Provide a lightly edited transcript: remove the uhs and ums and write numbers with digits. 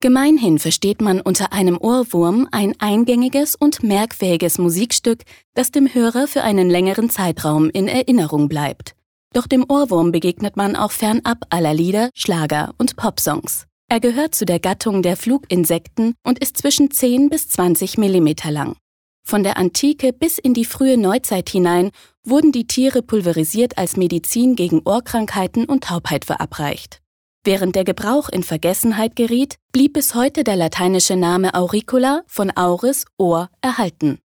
Gemeinhin versteht man unter einem Ohrwurm ein eingängiges und merkfähiges Musikstück, das dem Hörer für einen längeren Zeitraum in Erinnerung bleibt. Doch dem Ohrwurm begegnet man auch fernab aller Lieder, Schlager und Popsongs. Er gehört zu der Gattung der Fluginsekten und ist zwischen 10 bis 20 Millimeter lang. Von der Antike bis in die frühe Neuzeit hinein wurden die Tiere pulverisiert als Medizin gegen Ohrkrankheiten und Taubheit verabreicht. Während der Gebrauch in Vergessenheit geriet, blieb bis heute der lateinische Name Auricula von auris, Ohr, erhalten.